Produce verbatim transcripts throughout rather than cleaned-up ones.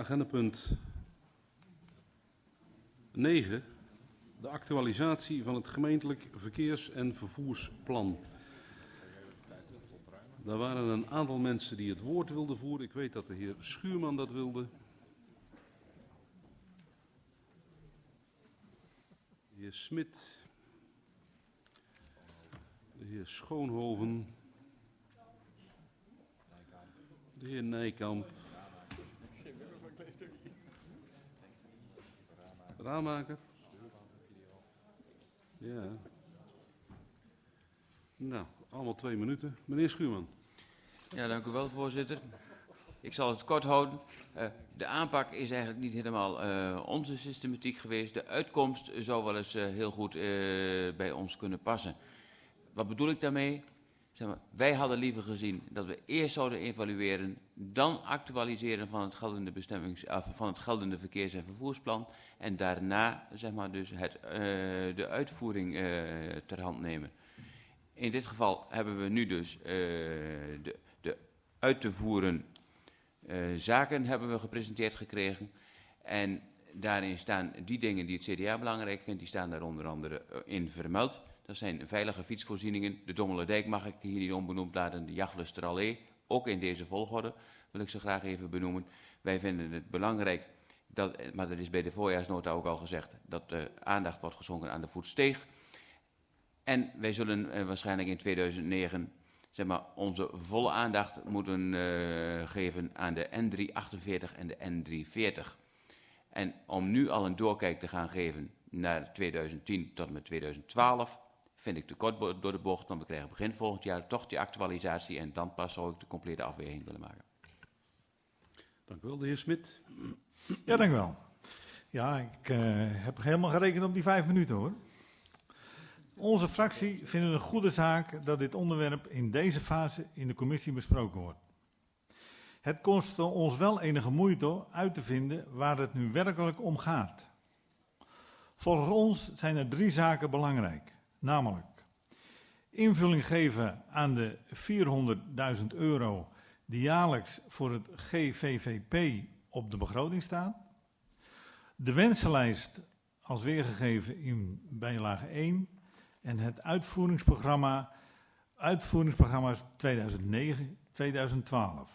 agendapunt negen. De actualisatie van het gemeentelijk verkeers- en vervoersplan. Daar waren een aantal mensen die het woord wilden voeren. Ik weet dat de heer Schuurman dat wilde. De heer Smit. De heer Schoonhoven. De heer Nijkamp. Raamaker. Ja. Nou, allemaal twee minuten. Meneer Schuurman. Ja, dank u wel, voorzitter. Ik zal het kort houden. Uh, de aanpak is eigenlijk niet helemaal uh, onze systematiek geweest. De uitkomst zou wel eens uh, heel goed uh, bij ons kunnen passen. Wat bedoel ik daarmee? Zeg maar, wij hadden liever gezien dat we eerst zouden evalueren, dan actualiseren van het geldende, bestemmings, uh, van het geldende verkeers- en vervoersplan en daarna zeg maar, dus het, uh, de uitvoering uh, ter hand nemen. In dit geval hebben we nu dus uh, de, de uit te voeren uh, zaken hebben we gepresenteerd gekregen. En daarin staan die dingen die het C D A belangrijk vindt, die staan daar onder andere in vermeld. Dat zijn veilige fietsvoorzieningen. De Dommelendijk mag ik hier niet onbenoemd laten. De Jachtlusterallee, ook in deze volgorde, wil ik ze graag even benoemen. Wij vinden het belangrijk, dat, maar dat is bij de voorjaarsnota ook al gezegd, dat de aandacht wordt geschonken aan de voetsteeg. En wij zullen uh, waarschijnlijk in tweeduizend negen zeg maar, onze volle aandacht moeten uh, geven aan de N driehonderdachtenveertig en de N driehonderdveertig. En om nu al een doorkijk te gaan geven naar tweeduizend tien tot en met tweeduizend twaalf, vind ik te kort door de bocht, want we krijgen begin volgend jaar toch die actualisatie en dan pas zou ik de complete afweging willen maken. Dank u wel, de heer Smit. Ja, dank u wel. Ja, ik uh, heb helemaal gerekend op die vijf minuten hoor. Onze fractie vindt het een goede zaak dat dit onderwerp in deze fase in de commissie besproken wordt. Het kostte ons wel enige moeite uit te vinden waar het nu werkelijk om gaat. Volgens ons zijn er drie zaken belangrijk, namelijk invulling geven aan de vierhonderdduizend euro die jaarlijks voor het G V V P op de begroting staat, de wensenlijst als weergegeven in bijlage één en het uitvoeringsprogramma, uitvoeringsprogramma's tweeduizend negen tot tweeduizend twaalf.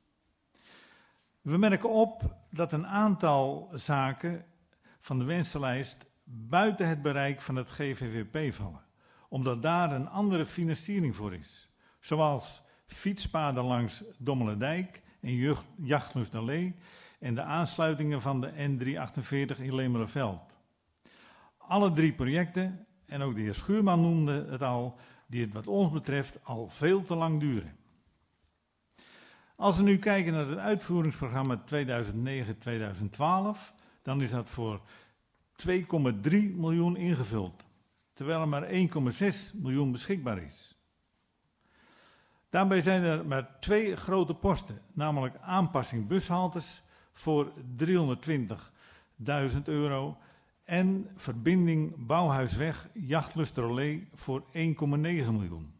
We merken op dat een aantal zaken van de wensenlijst buiten het bereik van het G V V P vallen, omdat daar een andere financiering voor is, zoals fietspaden langs Dommelendijk en Jachtlusterallee en de aansluitingen van de N driehonderdachtenveertig in Lemelerveld. Alle drie projecten, en ook de heer Schuurman noemde het al, die het wat ons betreft al veel te lang duren. Als we nu kijken naar het uitvoeringsprogramma tweeduizend negen tot tweeduizend twaalf, dan is dat voor twee komma drie miljoen ingevuld, terwijl er maar één komma zes miljoen beschikbaar is. Daarbij zijn er maar twee grote posten, namelijk aanpassing bushaltes voor driehonderdtwintigduizend euro en verbinding Bouwhuisweg Jachtlusterallee voor één komma negen miljoen.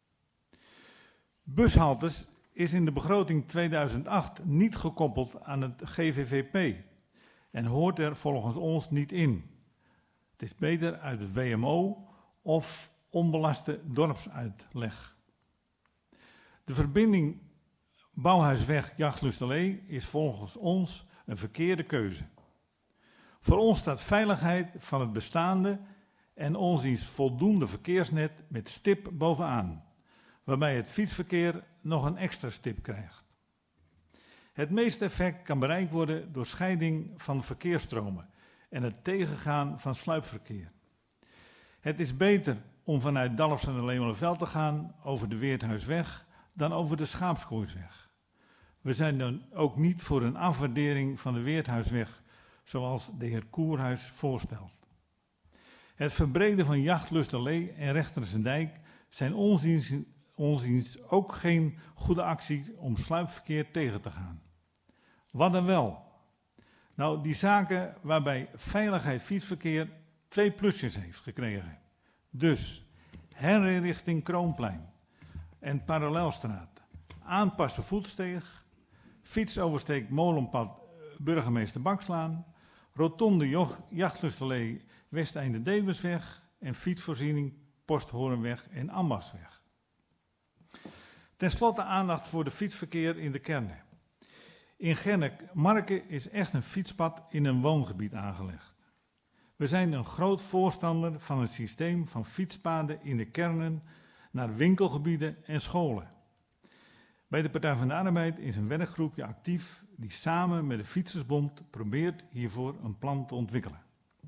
Bushaltes is in de begroting tweeduizend acht niet gekoppeld aan het G V V P en hoort er volgens ons niet in. Het is beter uit het W M O of onbelaste dorpsuitleg. De verbinding Bouwhuisweg Jachtlusterallee is volgens ons een verkeerde keuze. Voor ons staat veiligheid van het bestaande en ons is voldoende verkeersnet met stip bovenaan, waarbij het fietsverkeer nog een extra stip krijgt. Het meeste effect kan bereikt worden door scheiding van verkeersstromen en het tegengaan van sluipverkeer. Het is beter om vanuit Dalfsen naar Lemelerveld te gaan over de Weerthuisweg dan over de Schaapskooisweg. We zijn dan ook niet voor een afwaardering van de Weerthuisweg, zoals de heer Koerhuis voorstelt. Het verbreden van Jachtlusterallee en Rechtersendijk zijn onziens, onziens ook geen goede actie om sluipverkeer tegen te gaan. Wat dan wel? Nou, die zaken waarbij veiligheid fietsverkeer twee plusjes heeft gekregen. Dus herinrichting Kroonplein en Parallelstraat, aanpassen voetsteeg, fietsoversteek Molenpad Burgemeester Bakslaan, Rotonde Joch- Jachtlusterlee Westeinde Debersweg en fietsvoorziening Posthoornweg en Ambachtsweg. Ten slotte aandacht voor de fietsverkeer in de kernen. In Gernik-Marke is echt een fietspad in een woongebied aangelegd. We zijn een groot voorstander van het systeem van fietspaden in de kernen naar winkelgebieden en scholen. Bij de Partij van de Arbeid is een werkgroepje actief die samen met de Fietsersbond probeert hiervoor een plan te ontwikkelen.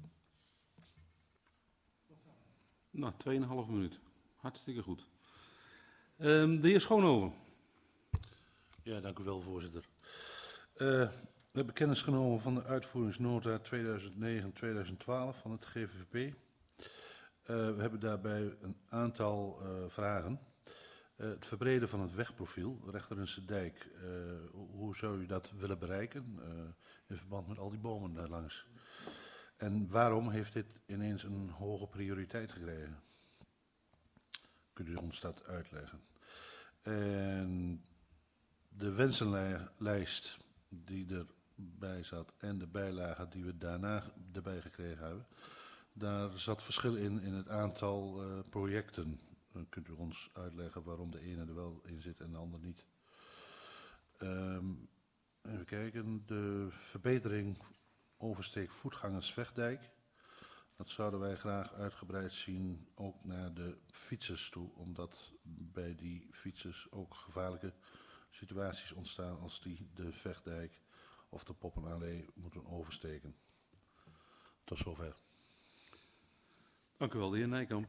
Nou, tweeënhalve minuut. Hartstikke goed. Um, de heer Schoonhoven. Ja, dank u wel, voorzitter. Uh, we hebben kennis genomen van de uitvoeringsnota tweeduizend negen tweeduizend twaalf van het G V V P. Uh, we hebben daarbij een aantal uh, vragen. Uh, het verbreden van het wegprofiel, Rechterense Dijk, uh, hoe zou u dat willen bereiken uh, in verband met al die bomen daar langs? En waarom heeft dit ineens een hoge prioriteit gekregen? Kunt u ons dat uitleggen? En de wensenlijst die erbij zat en de bijlagen die we daarna erbij gekregen hebben, daar zat verschil in in het aantal uh, projecten. Dan kunt u ons uitleggen waarom de ene er wel in zit en de ander niet. Um, even kijken, de verbetering oversteek voetgangerswegdijk. Dat zouden wij graag uitgebreid zien, ook naar de fietsers toe, omdat bij die fietsers ook gevaarlijke situaties ontstaan als die de Vechtdijk of de Poppenallee moeten oversteken. Tot zover. Dank u wel, de heer Nijkamp.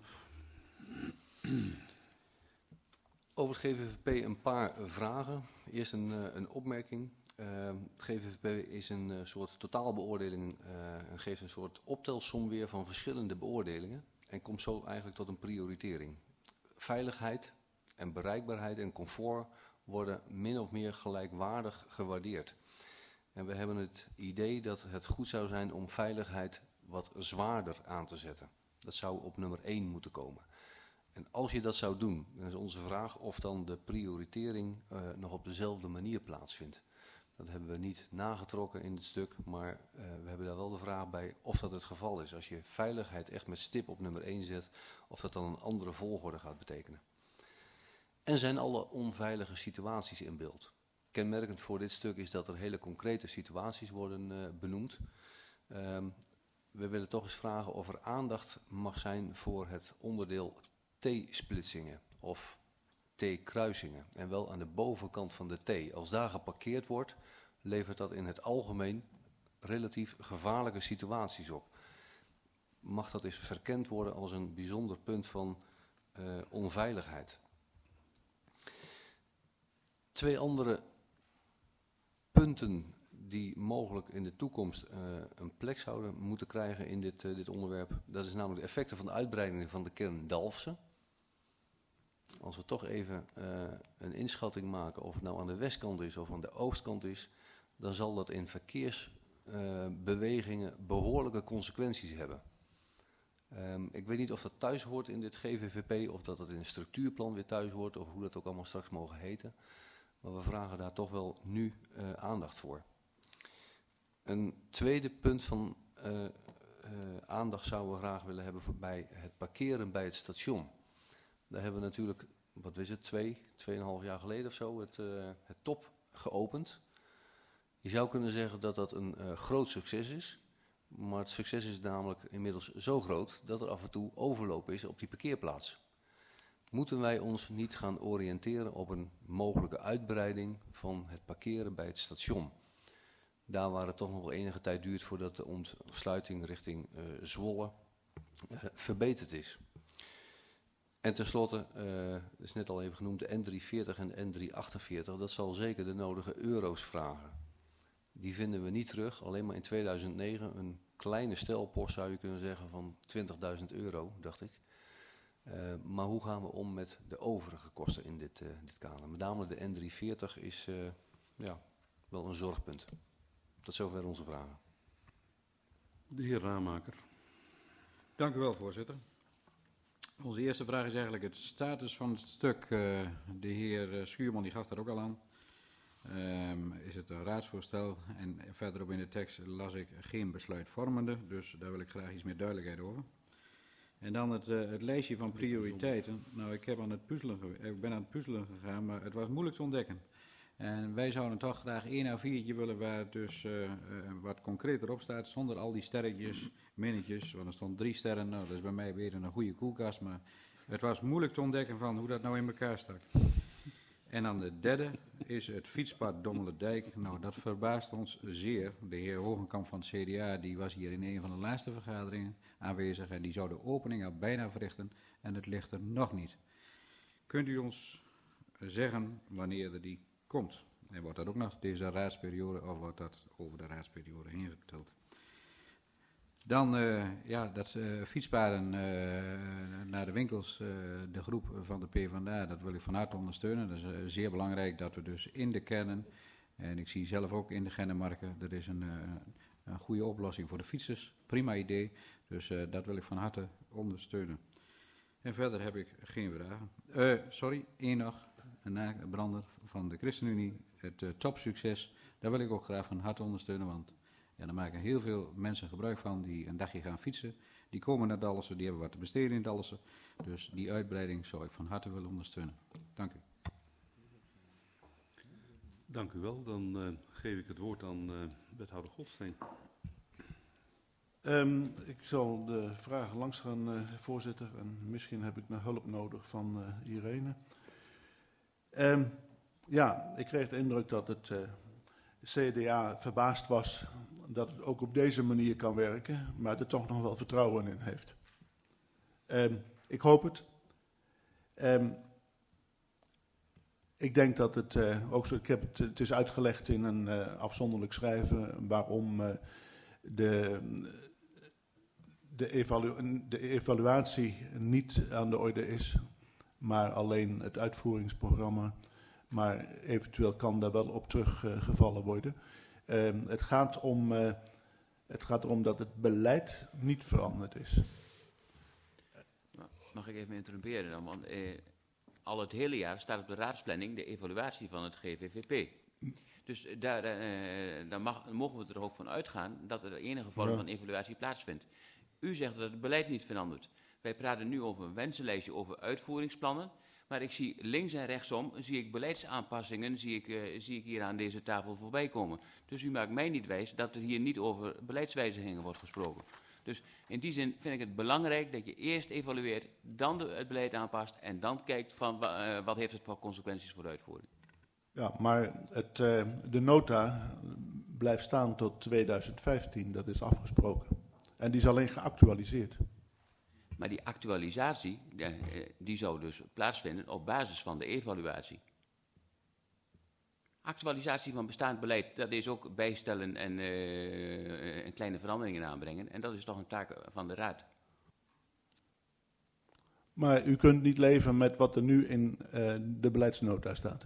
Over het G V V P een paar vragen. Eerst een, een opmerking. Uh, het G V V P is een uh, soort totaalbeoordeling uh, en geeft een soort optelsom weer van verschillende beoordelingen en komt zo eigenlijk tot een prioritering. Veiligheid en bereikbaarheid en comfort worden min of meer gelijkwaardig gewaardeerd. En we hebben het idee dat het goed zou zijn om veiligheid wat zwaarder aan te zetten. Dat zou op nummer één moeten komen. En als je dat zou doen, dan is onze vraag of dan de prioritering uh, nog op dezelfde manier plaatsvindt. Dat hebben we niet nagetrokken in het stuk, maar uh, we hebben daar wel de vraag bij of dat het geval is. Als je veiligheid echt met stip op nummer één zet, of dat dan een andere volgorde gaat betekenen. En zijn alle onveilige situaties in beeld. Kenmerkend voor dit stuk is dat er hele concrete situaties worden uh, benoemd. Um, we willen toch eens vragen of er aandacht mag zijn voor het onderdeel T-splitsingen of T-kruisingen. En wel aan de bovenkant van de T. Als daar geparkeerd wordt, levert dat in het algemeen relatief gevaarlijke situaties op. Mag dat eens verkend worden als een bijzonder punt van uh, onveiligheid. Twee andere punten die mogelijk in de toekomst uh, een plek zouden moeten krijgen in dit, uh, dit onderwerp. Dat is namelijk de effecten van de uitbreiding van de kern Dalfsen. Als we toch even uh, een inschatting maken of het nou aan de westkant is of aan de oostkant is, dan zal dat in verkeersbewegingen uh, behoorlijke consequenties hebben. Um, ik weet niet of dat thuis hoort in dit G V V P of dat het in een structuurplan weer thuis hoort of hoe dat ook allemaal straks mogen heten. Maar we vragen daar toch wel nu uh, aandacht voor. Een tweede punt van uh, uh, aandacht zouden we graag willen hebben voor bij het parkeren bij het station. Daar hebben we natuurlijk, wat is het, twee, tweeënhalf jaar geleden of zo, het, uh, het top geopend. Je zou kunnen zeggen dat dat een uh, groot succes is. Maar het succes is namelijk inmiddels zo groot dat er af en toe overloop is op die parkeerplaats. Moeten wij ons niet gaan oriënteren op een mogelijke uitbreiding van het parkeren bij het station? Daar waar het toch nog wel enige tijd duurt voordat de ontsluiting richting uh, Zwolle uh, verbeterd is. En tenslotte, uh, dat is net al even genoemd, de N driehonderdveertig en de N driehonderdachtenveertig, dat zal zeker de nodige euro's vragen. Die vinden we niet terug, alleen maar in tweeduizend negen een kleine stelpost zou je kunnen zeggen van twintigduizend euro, dacht ik. Uh, maar hoe gaan we om met de overige kosten in dit, uh, dit kader? Met name de N driehonderdveertig is uh, ja, wel een zorgpunt. Tot zover onze vragen. De heer Raamaker. Dank u wel, voorzitter. Onze eerste vraag is eigenlijk het status van het stuk. Uh, de heer Schuurman die gaf daar ook al aan. um, is het een raadsvoorstel en verderop in de tekst las ik geen besluitvormende, dus daar wil ik graag iets meer duidelijkheid over. En dan het, uh, het lijstje van prioriteiten. Nou, ik, heb aan het puzzelen ge- ik ben aan het puzzelen gegaan, maar het was moeilijk te ontdekken. En wij zouden toch graag één A viertje willen waar het dus uh, uh, wat concreter op staat, zonder al die sterretjes, minnetjes, want er stond drie sterren, nou dat is bij mij weer een goede koelkast, maar het was moeilijk te ontdekken van hoe dat nou in elkaar stak. En dan de derde is het fietspad Dommelendijk. Nou, dat verbaast ons zeer. De heer Hogenkamp van het C D A die was hier in een van de laatste vergaderingen aanwezig en die zou de opening al bijna verrichten en het ligt er nog niet. Kunt u ons zeggen wanneer er die komt? En wordt dat ook nog deze raadsperiode of wordt dat over de raadsperiode heen geteld? Dan uh, ja, dat uh, fietspaden uh, naar de winkels, uh, de groep van de PvdA, dat wil ik van harte ondersteunen. Dat is uh, zeer belangrijk dat we dus in de kernen, en ik zie zelf ook in de Gennemarken, er is een, uh, een goede oplossing voor de fietsers. Prima idee, dus uh, dat wil ik van harte ondersteunen. En verder heb ik geen vragen. Uh, sorry, één nog, een nabrander van de ChristenUnie, het uh, topsucces. Daar wil ik ook graag van harte ondersteunen, want ja, daar maken heel veel mensen gebruik van die een dagje gaan fietsen. Die komen naar Dallessen, die hebben wat te besteden in Dallessen. Dus die uitbreiding zou ik van harte willen ondersteunen. Dank u. Dank u wel. Dan uh, geef ik het woord aan uh, wethouder Goldstein. Um, ik zal de vragen langs gaan, uh, voorzitter. En misschien heb ik nog hulp nodig van uh, Irene. Um, ja, ik kreeg de indruk dat het uh, C D A verbaasd was dat het ook op deze manier kan werken, maar er toch nog wel vertrouwen in heeft. Um, ik hoop het. Um, ik denk dat het uh, ook zo, ik heb het, het is uitgelegd in een uh, afzonderlijk schrijven waarom uh, de, de, evalu- de evaluatie niet aan de orde is, maar alleen het uitvoeringsprogramma. Maar eventueel kan daar wel op teruggevallen uh, worden. Uh, het, gaat om, uh, het gaat erom dat het beleid niet veranderd is. Mag ik even interrumperen dan? Want eh, al het hele jaar staat op de raadsplanning de evaluatie van het G V V P. Dus daar, eh, daar mag, mogen we er ook van uitgaan dat er enige vorm ja. van evaluatie plaatsvindt. U zegt dat het beleid niet verandert. Wij praten nu over een wensenlijstje, over uitvoeringsplannen. Maar ik zie links en rechtsom, zie ik beleidsaanpassingen, zie ik, uh, zie ik hier aan deze tafel voorbij komen. Dus u maakt mij niet wijs dat er hier niet over beleidswijzigingen wordt gesproken. Dus in die zin vind ik het belangrijk dat je eerst evalueert, dan de, het beleid aanpast en dan kijkt van uh, wat heeft het voor consequenties voor de uitvoering. Ja, maar het, uh, de nota blijft staan tot tweeduizend vijftien, dat is afgesproken. En die is alleen geactualiseerd. Maar die actualisatie, die zou dus plaatsvinden op basis van de evaluatie. Actualisatie van bestaand beleid, dat is ook bijstellen en, uh, en kleine veranderingen aanbrengen. En dat is toch een taak van de Raad. Maar u kunt niet leven met wat er nu in uh, de beleidsnota staat.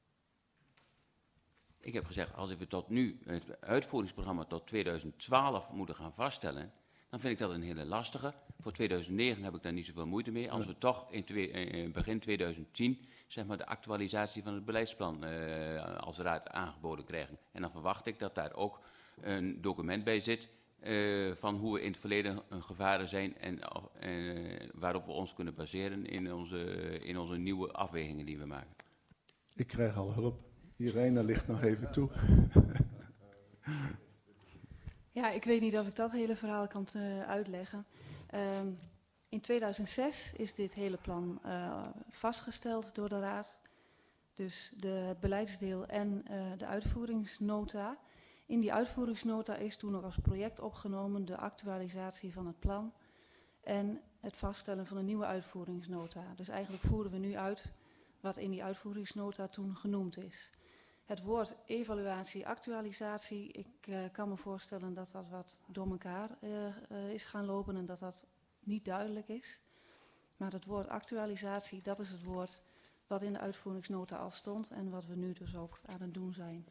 Ik heb gezegd, als we tot nu het uitvoeringsprogramma tot tweeduizend twaalf moeten gaan vaststellen, dan vind ik dat een hele lastige. Voor tweeduizend negen heb ik daar niet zoveel moeite mee. Als we toch in twee, eh, begin tweeduizend tien zeg maar, de actualisatie van het beleidsplan eh, als raad aangeboden krijgen. En dan verwacht ik dat daar ook een document bij zit uh, van hoe we in het verleden uh, gevaren zijn en uh, waarop we ons kunnen baseren in onze, in onze nieuwe afwegingen die we maken. Ik krijg al hulp. Irene ligt nog even toe. Ja, ik weet niet of ik dat hele verhaal kan uh, uitleggen. Um, in tweeduizend zes is dit hele plan uh, vastgesteld door de Raad. Dus de, het beleidsdeel en uh, de uitvoeringsnota. In die uitvoeringsnota is toen nog als project opgenomen de actualisatie van het plan en het vaststellen van een nieuwe uitvoeringsnota. Dus eigenlijk voeren we nu uit wat in die uitvoeringsnota toen genoemd is. Het woord evaluatie, actualisatie, ik uh, kan me voorstellen dat dat wat door elkaar uh, uh, is gaan lopen en dat dat niet duidelijk is. Maar het woord actualisatie, dat is het woord wat in de uitvoeringsnota al stond en wat we nu dus ook aan het doen zijn.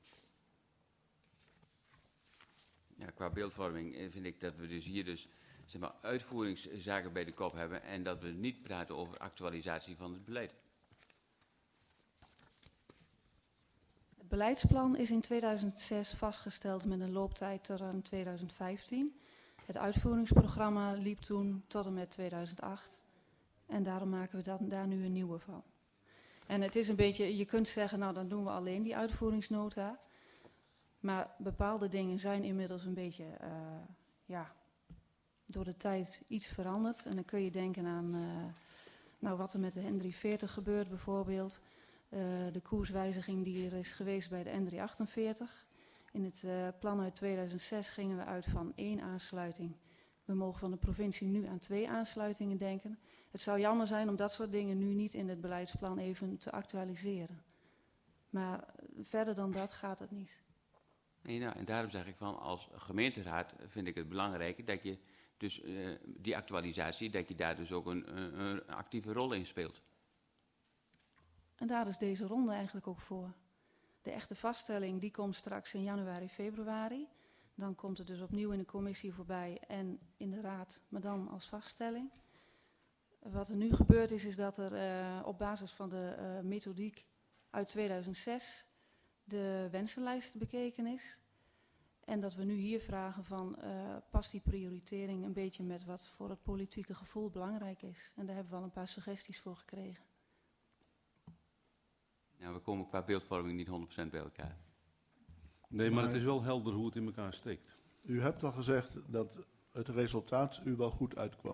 Ja, qua beeldvorming vind ik dat we dus hier dus zeg maar, uitvoeringszaken bij de kop hebben en dat we niet praten over actualisatie van het beleid. Het beleidsplan is in tweeduizend zes vastgesteld met een looptijd tot aan tweeduizend vijftien. Het uitvoeringsprogramma liep toen tot en met tweeduizend acht. En daarom maken we dat, daar nu een nieuwe van. En het is een beetje, je kunt zeggen, nou dan doen we alleen die uitvoeringsnota. Maar bepaalde dingen zijn inmiddels een beetje, uh, ja, door de tijd iets veranderd. En dan kun je denken aan, uh, nou wat er met de N driehonderdveertig gebeurt bijvoorbeeld. Uh, de koerswijziging die er is geweest bij de N driehonderdachtenveertig. In het uh, plan uit tweeduizend zes gingen we uit van één aansluiting. We mogen van de provincie nu aan twee aansluitingen denken. Het zou jammer zijn om dat soort dingen nu niet in het beleidsplan even te actualiseren. Maar verder dan dat gaat het niet. Nee, nou, en daarom zeg ik van, als gemeenteraad vind ik het belangrijk dat je dus uh, die actualisatie, dat je daar dus ook een, een, een actieve rol in speelt. En daar is deze ronde eigenlijk ook voor. De echte vaststelling die komt straks in januari, februari. Dan komt het dus opnieuw in de commissie voorbij en in de raad, maar dan als vaststelling. Wat er nu gebeurd is, is dat er uh, op basis van de uh, methodiek uit tweeduizend zes de wensenlijst bekeken is. En dat we nu hier vragen van, uh, past die prioritering een beetje met wat voor het politieke gevoel belangrijk is. En daar hebben we al een paar suggesties voor gekregen. Nou, we komen qua beeldvorming niet honderd procent bij elkaar. Nee, maar, maar het is wel helder hoe het in elkaar steekt. U hebt al gezegd dat het resultaat u wel goed uitkwam.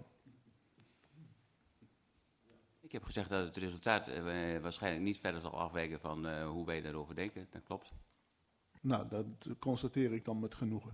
Ik heb gezegd dat het resultaat uh, waarschijnlijk niet verder zal afwijken van uh, hoe wij daarover denken. Dat klopt. Nou, dat constateer ik dan met genoegen.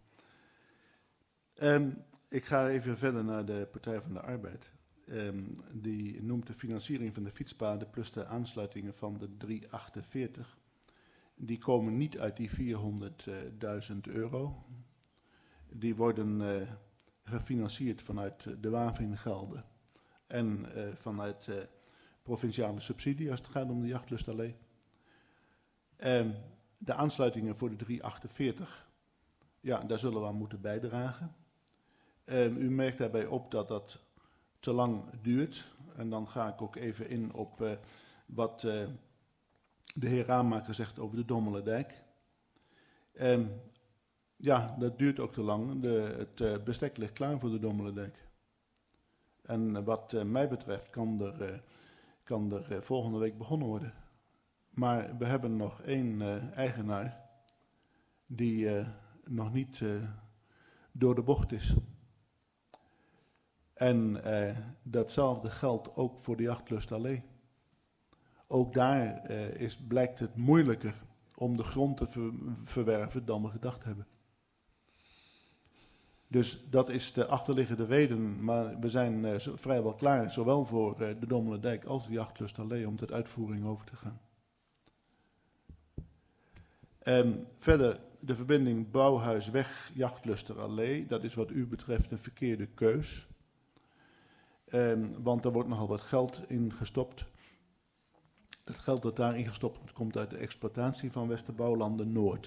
Um, ik ga even verder naar de Partij van de Arbeid. Um, die noemt de financiering van de fietspaden plus de aansluitingen van de driehonderdachtenveertig. Die komen niet uit die vierhonderdduizend euro. Die worden uh, gefinancierd vanuit de wavingelden en uh, vanuit uh, provinciale subsidie als het gaat om de jachtlust alleen. Um, de aansluitingen voor de driehonderdachtenveertig, ja, daar zullen we aan moeten bijdragen. Um, u merkt daarbij op dat dat te lang duurt. En dan ga ik ook even in op uh, wat uh, de heer Raamaker zegt over de Dommelendijk. Um, ja, dat duurt ook te lang. De, het uh, bestek ligt klaar voor de Dommelendijk. En uh, wat uh, mij betreft kan er, uh, kan er uh, volgende week begonnen worden. Maar we hebben nog één uh, eigenaar die uh, nog niet uh, door de bocht is. En uh, datzelfde geldt ook voor de jachtlust alleen. Ook daar uh, is, blijkt het moeilijker om de grond te ver, verwerven dan we gedacht hebben. Dus dat is de achterliggende reden, maar we zijn uh, zo, vrijwel klaar, zowel voor uh, de Dommelendijk als de jachtlust alleen, om tot uitvoering over te gaan. Um, verder, de verbinding Bouwhuisweg-Jachtlusterallee, dat is wat u betreft een verkeerde keus. Um, want er wordt nogal wat geld in gestopt. Het geld dat daarin gestopt wordt, komt uit de exploitatie van Westerbouwlanden Noord.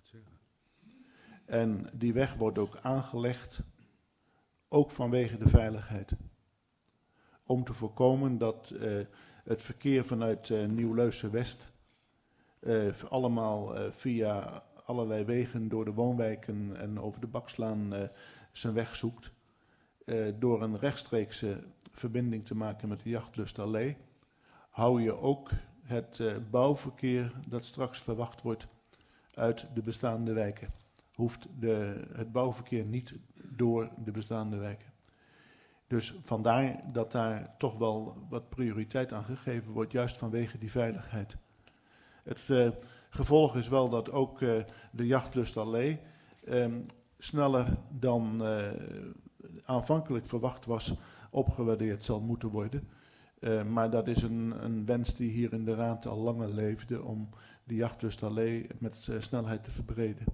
En die weg wordt ook aangelegd, ook vanwege de veiligheid. Om te voorkomen dat uh, het verkeer vanuit uh, Nieuw-Leusen-West uh, allemaal uh, via allerlei wegen door de woonwijken en over de Bakslaan uh, zijn weg zoekt. Uh, door een rechtstreekse verbinding te maken met de Jachtlustallee, hou je ook het uh, bouwverkeer dat straks verwacht wordt uit de bestaande wijken. Hoeft de, het bouwverkeer niet door de bestaande wijken. Dus vandaar dat daar toch wel wat prioriteit aan gegeven wordt, juist vanwege die veiligheid. Het uh, gevolg is wel dat ook uh, de Jachtlustallee um, sneller dan uh, aanvankelijk verwacht was opgewaardeerd zal moeten worden. Uh, maar dat is een, een wens die hier in de Raad al langer leefde om de Jachtlustallee met uh, snelheid te verbreden.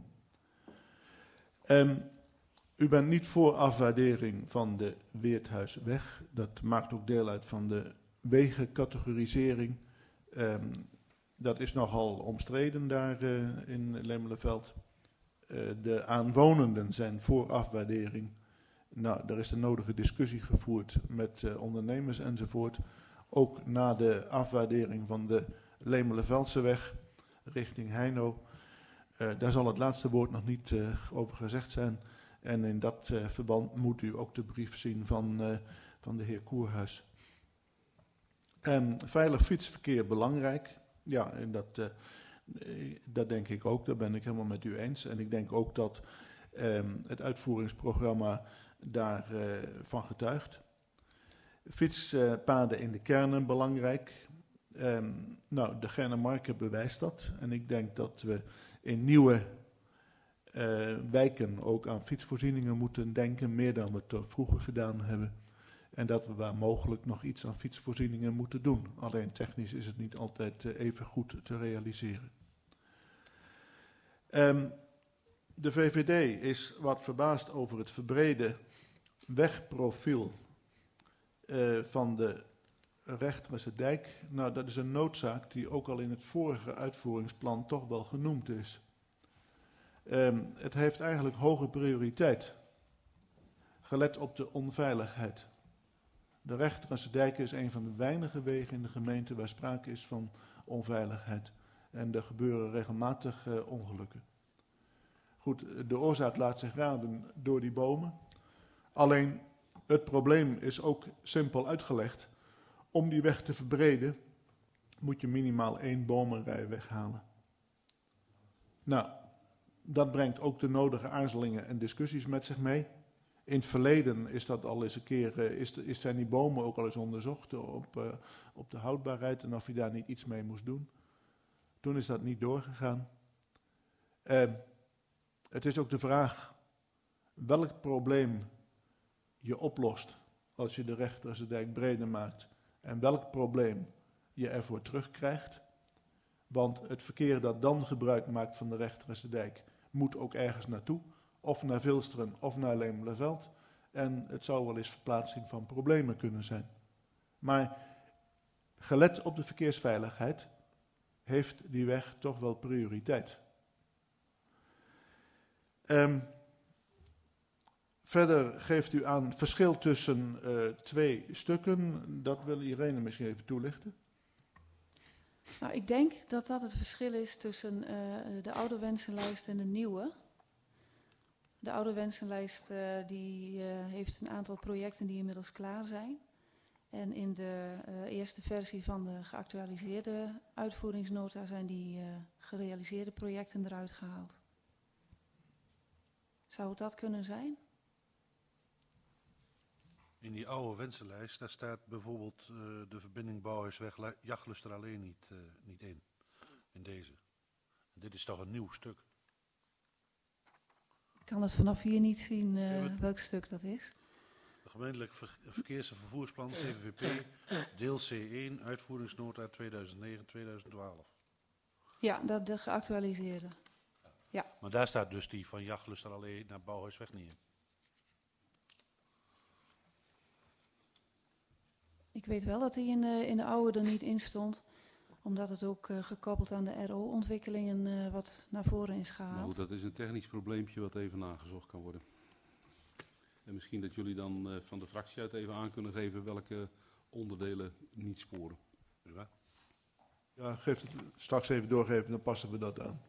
Um, u bent niet voor afwaardering van de Weerthuisweg. Dat maakt ook deel uit van de wegencategorisering. Um, dat is nogal omstreden daar uh, in Lemelenveld. Uh, de aanwonenden zijn voor afwaardering. Nou, daar is de nodige discussie gevoerd met uh, ondernemers enzovoort. Ook na de afwaardering van de Lemelenveldseweg richting Heino Uh, daar zal het laatste woord nog niet uh, over gezegd zijn. En in dat uh, verband moet u ook de brief zien van, uh, van de heer Koerhuis. Um, veilig fietsverkeer belangrijk. Ja, en dat, uh, dat denk ik ook. Daar ben ik helemaal met u eens. En ik denk ook dat um, het uitvoeringsprogramma daarvan uh, getuigt. Fietspaden uh, in de kernen belangrijk. Um, nou, de Gernemarke bewijst dat. En ik denk dat we in nieuwe uh, wijken ook aan fietsvoorzieningen moeten denken, meer dan we het vroeger gedaan hebben. En dat we waar mogelijk nog iets aan fietsvoorzieningen moeten doen. Alleen technisch is het niet altijd uh, even goed te realiseren. Um, de V V D is wat verbaasd over het verbreden wegprofiel uh, van de Rechtrense dijk. Nou, dat is een noodzaak die ook al in het vorige uitvoeringsplan toch wel genoemd is. Um, het heeft eigenlijk hoge prioriteit, gelet op de onveiligheid. De Rechtrense dijk is een van de weinige wegen in de gemeente waar sprake is van onveiligheid. En er gebeuren regelmatig uh, ongelukken. Goed, de oorzaak laat zich raden door die bomen. Alleen, het probleem is ook simpel uitgelegd. Om die weg te verbreden, moet je minimaal één bomenrij weghalen. Nou, dat brengt ook de nodige aarzelingen en discussies met zich mee. In het verleden is dat al eens een keer, is, is zijn die bomen ook al eens onderzocht op, uh, op de houdbaarheid en of je daar niet iets mee moest doen. Toen is dat niet doorgegaan. Uh, het is ook de vraag welk probleem je oplost als je de Rechtrense dijk breder maakt en welk probleem je ervoor terugkrijgt. Want het verkeer dat dan gebruik maakt van de Rechtrense dijk moet ook ergens naartoe. Of naar Vilsteren of naar Lemelerveld. En het zou wel eens verplaatsing van problemen kunnen zijn. Maar gelet op de verkeersveiligheid heeft die weg toch wel prioriteit. Um, verder geeft u aan verschil tussen uh, twee stukken. Dat wil Irene misschien even toelichten. Nou, ik denk dat dat het verschil is tussen uh, de oude wensenlijst en de nieuwe. De oude wensenlijst uh, die, uh, heeft een aantal projecten die inmiddels klaar zijn. En in de uh, eerste versie van de geactualiseerde uitvoeringsnota zijn die uh, gerealiseerde projecten eruit gehaald. Zou het dat kunnen zijn? In die oude wensenlijst, daar staat bijvoorbeeld uh, de verbinding Bouwhuisweg-Jachlust alleen niet, uh, niet in. In deze. Dit is toch een nieuw stuk. Ik kan het vanaf hier niet zien uh, ja, welk stuk dat is. De gemeentelijk ver- verkeers- en vervoersplan G V V P, deel C één, uitvoeringsnota tweeduizend negen tot tweeduizend twaalf. Ja, dat de geactualiseerde. Ja. Maar daar staat dus die van Jachlust alleen naar Bouwhuisweg niet in. Ik weet wel dat hij in de, in de oude er niet in stond, omdat het ook uh, gekoppeld aan de R O-ontwikkelingen uh, wat naar voren is gehaald. Maar goed, dat is een technisch probleempje wat even nagezocht kan worden. En misschien dat jullie dan uh, van de fractie uit even aan kunnen geven welke onderdelen niet sporen. Ja, ja geef het straks even doorgeven, dan passen we dat aan.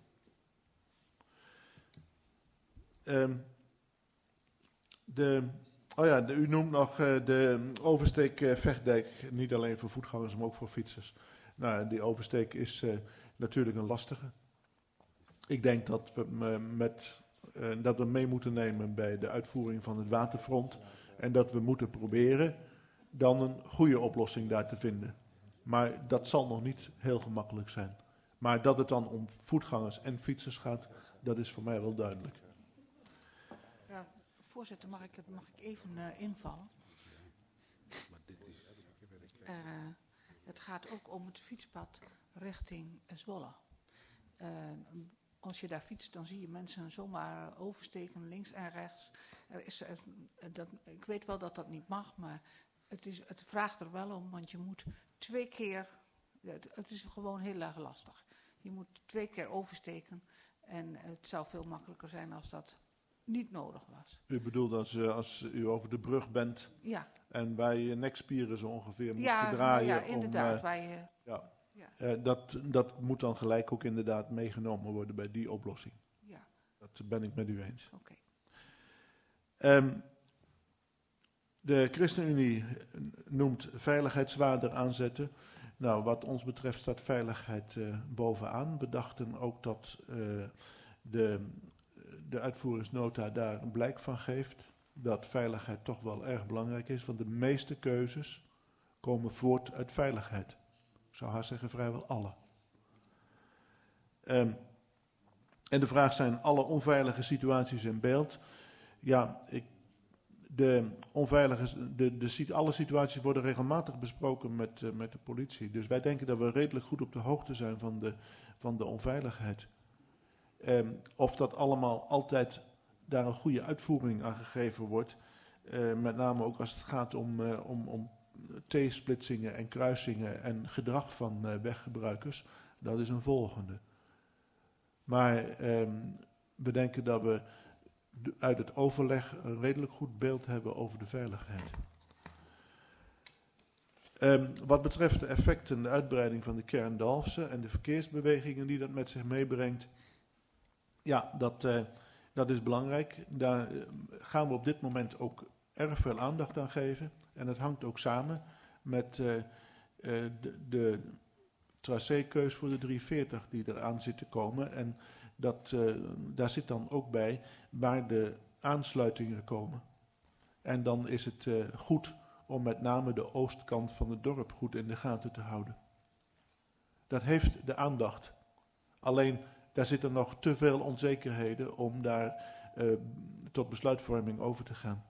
Um, de... Oh ja, de, u noemt nog uh, de oversteek uh, Vechtdijk, niet alleen voor voetgangers, maar ook voor fietsers. Nou, die oversteek is uh, natuurlijk een lastige. Ik denk dat we, uh, met, uh, dat we mee moeten nemen bij de uitvoering van het waterfront. En dat we moeten proberen dan een goede oplossing daar te vinden. Maar dat zal nog niet heel gemakkelijk zijn. Maar dat het dan om voetgangers en fietsers gaat, dat is voor mij wel duidelijk. Voorzitter, mag ik, mag ik even uh, invallen? Uh, het gaat ook om het fietspad richting Zwolle. Uh, als je daar fietst, dan zie je mensen zomaar oversteken, links en rechts. Er is, uh, dat, ik weet wel dat dat niet mag, maar het, is, het vraagt er wel om, want je moet twee keer, het, het is gewoon heel erg lastig. Je moet twee keer oversteken en het zou veel makkelijker zijn als dat niet nodig was. U bedoelt als, uh, als u over de brug bent ja. en waar je nekspieren zo ongeveer moet ja, verdraaien. Ja, inderdaad. Om, uh, waar je, ja. ja. Uh, dat, dat moet dan gelijk ook inderdaad meegenomen worden bij die oplossing. Dat ben ik met u eens. Oké. Um, de ChristenUnie noemt veiligheid zwaarder aanzetten. Nou, wat ons betreft staat veiligheid uh, bovenaan. We dachten ook dat uh, de, de uitvoeringsnota daar een blijk van geeft. Dat veiligheid toch wel erg belangrijk is, want de meeste keuzes komen voort uit veiligheid. Ik zou haast zeggen vrijwel alle. Um, en de vraag zijn alle onveilige situaties in beeld. Ja, ik, de onveilige, de, de, alle situaties worden regelmatig besproken met, uh, met de politie. Dus wij denken dat we redelijk goed op de hoogte zijn van de, van de onveiligheid. Um, of dat allemaal altijd daar een goede uitvoering aan gegeven wordt. Uh, met name ook als het gaat om, uh, om, om T-splitsingen en kruisingen en gedrag van uh, weggebruikers. Dat is een volgende. Maar um, we denken dat we uit het overleg een redelijk goed beeld hebben over de veiligheid. Um, wat betreft de effecten, de uitbreiding van de kern Dalfsen en de verkeersbewegingen die dat met zich meebrengt. Ja, dat, uh, dat is belangrijk. Daar uh, gaan we op dit moment ook erg veel aandacht aan geven. En het hangt ook samen met uh, uh, de, de tracékeus voor de driehonderdveertig die eraan zit te komen. En dat, uh, daar zit dan ook bij waar de aansluitingen komen. En dan is het uh, goed om met name de oostkant van het dorp goed in de gaten te houden. Dat heeft de aandacht. Alleen daar zitten nog te veel onzekerheden om daar uh, tot besluitvorming over te gaan.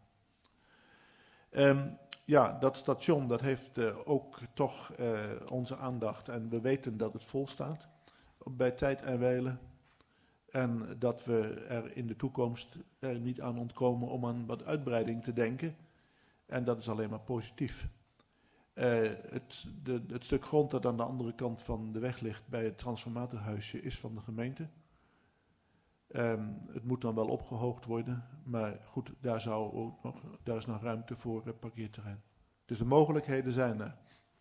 Um, ja, dat station dat heeft uh, ook toch uh, onze aandacht en we weten dat het vol staat bij tijd en wijle. En dat we er in de toekomst er niet aan ontkomen om aan wat uitbreiding te denken. En dat is alleen maar positief. Uh, het, de, het stuk grond dat aan de andere kant van de weg ligt bij het transformatorhuisje is van de gemeente. Um, het moet dan wel opgehoogd worden, maar goed, daar, zou ook nog, daar is nog ruimte voor uh, parkeerterrein. Dus de mogelijkheden zijn er.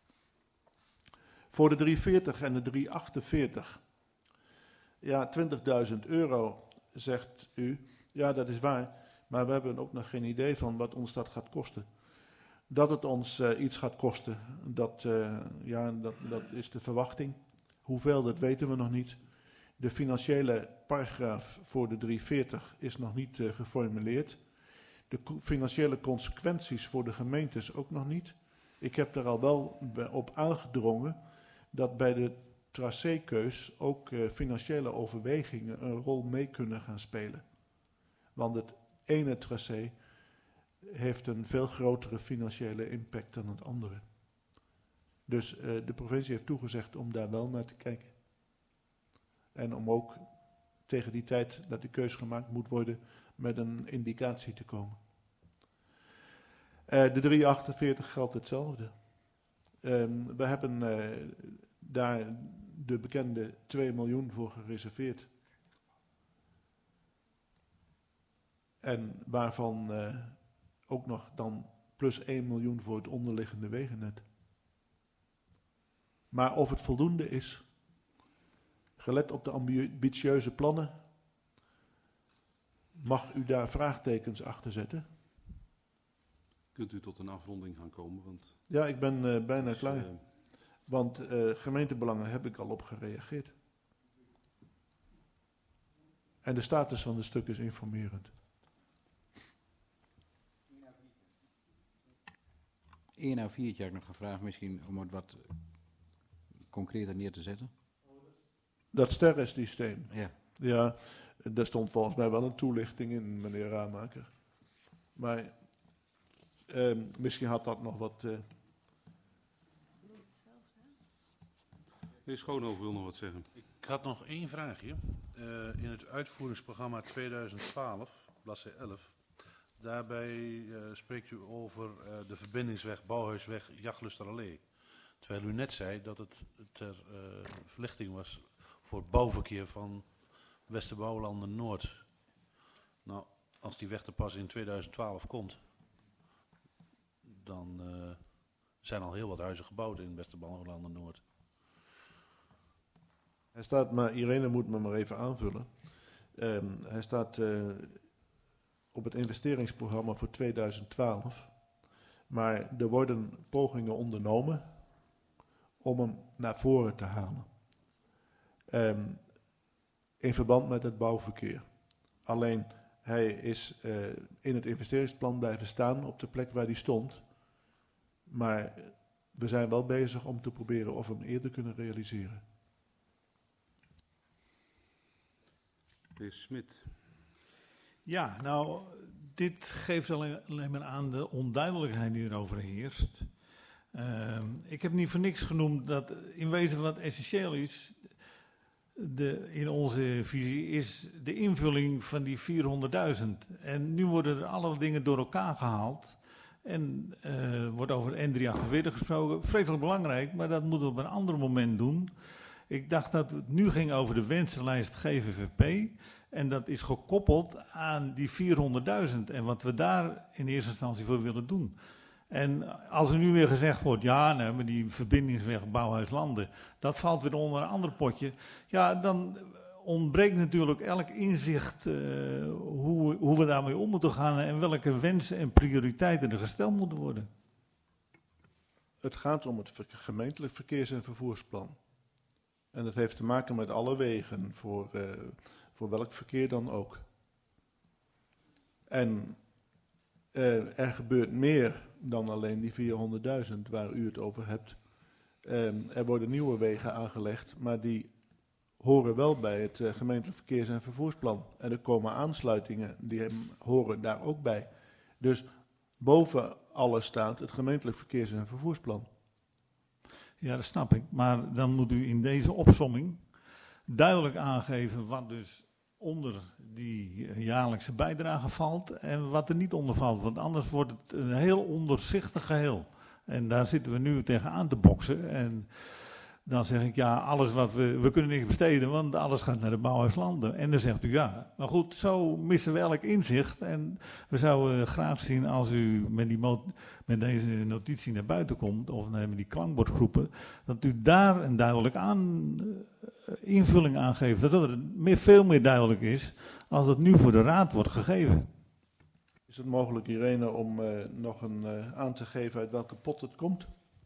Voor de driehonderdveertig en de driehonderdachtenveertig, ja, twintigduizend euro, zegt u. Ja, dat is waar, maar we hebben ook nog geen idee van wat ons dat gaat kosten. Dat het ons uh, iets gaat kosten, dat, uh, ja, dat, dat is de verwachting. Hoeveel, dat weten we nog niet. De financiële paragraaf voor de driehonderdveertig is nog niet uh, geformuleerd. De co- financiële consequenties voor de gemeentes ook nog niet. Ik heb er al wel op aangedrongen dat bij de tracékeus ook uh, financiële overwegingen een rol mee kunnen gaan spelen. Want het ene tracé heeft een veel grotere financiële impact dan het andere. Dus uh, de provincie heeft toegezegd om daar wel naar te kijken. En om ook tegen die tijd dat de keus gemaakt moet worden met een indicatie te komen. Uh, de driehonderdachtenveertig geldt hetzelfde. Um, we hebben uh, daar de bekende twee miljoen voor gereserveerd. En waarvan uh, ook nog dan plus één miljoen voor het onderliggende wegennet. Maar of het voldoende is, gelet op de ambitieuze plannen, mag u daar vraagtekens achter zetten? Kunt u tot een afronding gaan komen? Want ja, ik ben uh, bijna dus, klaar. Uh, Want uh, gemeentebelangen heb ik al op gereageerd. En de status van het stuk is informerend. één à vier heb ik nog gevraagd, misschien om het wat concreter neer te zetten. Dat sterrensysteem. Ja. Ja, daar stond volgens mij wel een toelichting in, meneer Raamaker. Maar uh, misschien had dat nog wat... Uh... Meneer Schoonhoven wil nog wat zeggen. Ik had nog één vraagje. Uh, in het uitvoeringsprogramma tweeduizend twaalf, bladzijde elf, daarbij uh, spreekt u over uh, de verbindingsweg Bouwhuisweg Jachtlusterallee. Terwijl u net zei dat het ter uh, verlichting was voor het bouwverkeer van Westerbouwlanden Noord. Nou, als die weg te pas in tweeduizend twaalf komt, dan uh, zijn al heel wat huizen gebouwd in Westerbouwlanden Noord. Hij staat, maar Irene moet me maar even aanvullen. Um, hij staat uh, op het investeringsprogramma voor tweeduizend twaalf. Maar er worden pogingen ondernomen om hem naar voren te halen. Um, in verband met het bouwverkeer. Alleen hij is uh, in het investeringsplan blijven staan op de plek waar hij stond. Maar we zijn wel bezig om te proberen of we hem eerder kunnen realiseren. De heer Smit. Ja, nou, dit geeft alleen, alleen maar aan de onduidelijkheid die erover heerst. Uh, ik heb niet voor niks genoemd dat in wezen wat essentieel is, de, in onze visie, is de invulling van die vierhonderdduizend. En nu worden er alle dingen door elkaar gehaald. En uh, wordt over N driehonderdachtenveertig gesproken. Vreselijk belangrijk, maar dat moeten we op een ander moment doen. Ik dacht dat het nu ging over de wensenlijst G V V P. En dat is gekoppeld aan die vierhonderdduizend. En wat we daar in eerste instantie voor willen doen. En als er nu weer gezegd wordt, ja, nee, maar die verbindingsweg Bouwhuis Landen, dat valt weer onder een ander potje. Ja, dan ontbreekt natuurlijk elk inzicht uh, hoe, hoe we daarmee om moeten gaan en welke wensen en prioriteiten er gesteld moeten worden. Het gaat om het ver- gemeentelijk verkeers- en vervoersplan. En dat heeft te maken met alle wegen, voor, uh, voor welk verkeer dan ook. En uh, er gebeurt meer dan alleen die vierhonderdduizend waar u het over hebt. Uh, er worden nieuwe wegen aangelegd, maar die horen wel bij het uh, gemeentelijk verkeers- en vervoersplan. En er komen aansluitingen, die horen daar ook bij. Dus boven alles staat het gemeentelijk verkeers- en vervoersplan. Ja, dat snap ik. Maar dan moet u in deze opsomming duidelijk aangeven wat dus onder die jaarlijkse bijdrage valt en wat er niet onder valt. Want anders wordt het een heel onderzichtig geheel. En daar zitten we nu tegen aan te boksen. En dan zeg ik, ja, alles wat we, we kunnen niks besteden, want alles gaat naar de Bouwhuis Landen. En dan zegt u, ja, maar goed, zo missen we elk inzicht. En we zouden graag zien als u met, die mo- met deze notitie naar buiten komt, of met die klankbordgroepen, dat u daar een duidelijk aan, uh, invulling aan geeft. Dat het meer, veel meer duidelijk is als dat nu voor de raad wordt gegeven. Is het mogelijk, Irene, om uh, nog een, uh, aan te geven uit welke pot het komt?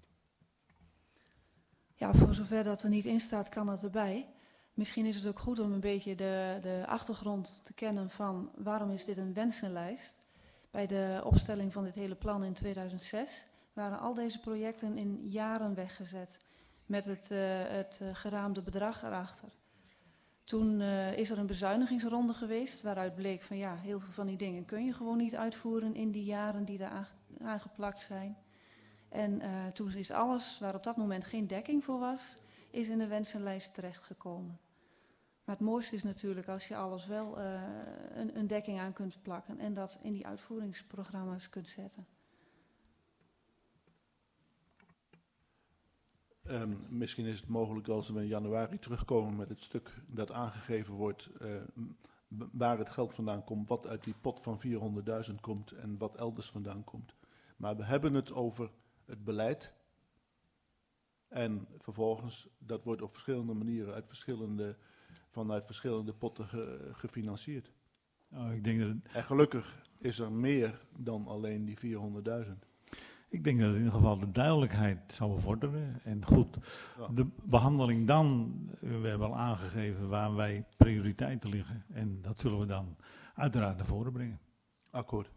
Ja, voor zover dat er niet in staat, kan het erbij. Misschien is het ook goed om een beetje de, de achtergrond te kennen van waarom is dit een wensenlijst. Bij de opstelling van dit hele plan in tweeduizend zes waren al deze projecten in jaren weggezet met het, uh, het uh, geraamde bedrag erachter. Toen uh, is er een bezuinigingsronde geweest waaruit bleek van ja, heel veel van die dingen kun je gewoon niet uitvoeren in die jaren die daar aangeplakt zijn. En uh, toen is alles waar op dat moment geen dekking voor was, is in de wensenlijst terechtgekomen. Maar het mooiste is natuurlijk als je alles wel uh, een, een dekking aan kunt plakken en dat in die uitvoeringsprogramma's kunt zetten. Um, misschien is het mogelijk als we in januari terugkomen met het stuk dat aangegeven wordt, uh, waar het geld vandaan komt, wat uit die pot van vierhonderdduizend komt en wat elders vandaan komt. Maar we hebben het over het beleid en vervolgens, dat wordt op verschillende manieren uit verschillende, vanuit verschillende potten ge, gefinancierd. Oh, ik denk dat het... En gelukkig is er meer dan alleen die vierhonderdduizend. Ik denk dat het in ieder geval de duidelijkheid zou bevorderen. En goed, Ja. de behandeling dan, we hebben al aangegeven waar wij prioriteiten liggen. En dat zullen we dan uiteraard naar voren brengen. Akkoord.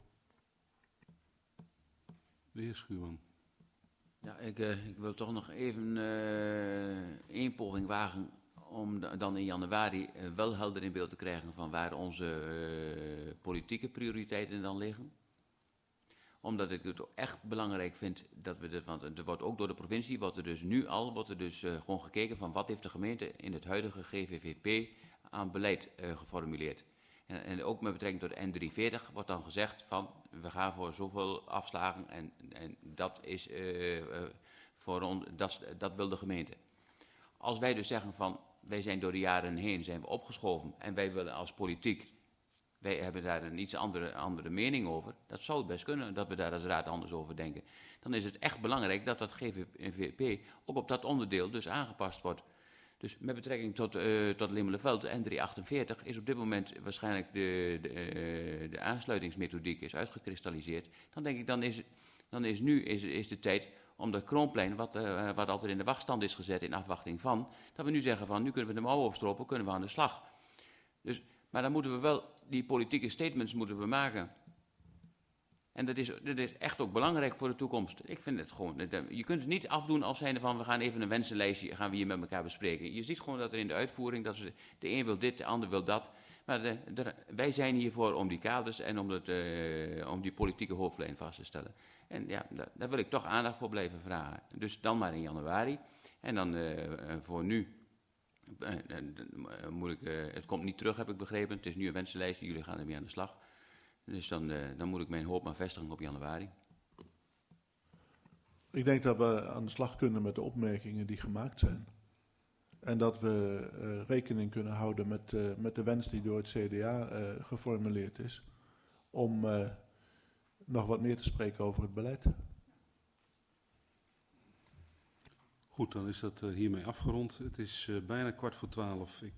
De heer Schuurman. Ja, ik, uh, ik wil toch nog even uh, één poging wagen om da- dan in januari uh, wel helder in beeld te krijgen van waar onze uh, politieke prioriteiten dan liggen. Omdat ik het ook echt belangrijk vind dat we dit, want er wordt ook door de provincie, wordt er dus nu al, wordt er dus uh, gewoon gekeken van wat heeft de gemeente in het huidige G V V P aan beleid uh, geformuleerd. En, en ook met betrekking tot de N driehonderdveertig wordt dan gezegd van we gaan voor zoveel afslagen en, en dat is uh, uh, voor ons, dat, dat wil de gemeente. Als wij dus zeggen van wij zijn door de jaren heen zijn we opgeschoven en wij willen als politiek, wij hebben daar een iets andere, andere mening over, dat zou het best kunnen dat we daar als raad anders over denken. Dan is het echt belangrijk dat dat G V V P ook op dat onderdeel dus aangepast wordt. Dus met betrekking tot, uh, tot Limmerleveld, de N driehonderdachtenveertig, is op dit moment waarschijnlijk de, de, uh, de aansluitingsmethodiek is uitgekristalliseerd. Dan denk ik, dan is, dan is nu is, is de tijd om dat Kroonplein, wat, uh, wat altijd in de wachtstand is gezet in afwachting van, dat we nu zeggen van, nu kunnen we de mouwen opstropen, kunnen we aan de slag. Dus, maar dan moeten we wel, die politieke statements moeten we maken. En dat is, dat is echt ook belangrijk voor de toekomst. Ik vind het gewoon, je kunt het niet afdoen als zijnde van, we gaan even een wensenlijstje, gaan we hier met elkaar bespreken. Je ziet gewoon dat er in de uitvoering, dat ze, de een wil dit, de ander wil dat. Maar de, de, wij zijn hiervoor om die kaders en om, het, uh, om die politieke hoofdlijn vast te stellen. En ja, daar, daar wil ik toch aandacht voor blijven vragen. Dus dan maar in januari. En dan uh, voor nu, uh, uh, moet ik, uh, het komt niet terug, heb ik begrepen. Het is nu een wensenlijstje, jullie gaan ermee aan de slag. Dus dan, uh, dan moet ik mijn hoop maar vestigen op januari. Ik denk dat we aan de slag kunnen met de opmerkingen die gemaakt zijn. En dat we uh, rekening kunnen houden met, uh, met de wens die door het C D A uh, geformuleerd is. Om uh, nog wat meer te spreken over het beleid. Goed, dan is dat uh, hiermee afgerond. Het is uh, bijna kwart voor twaalf. Ik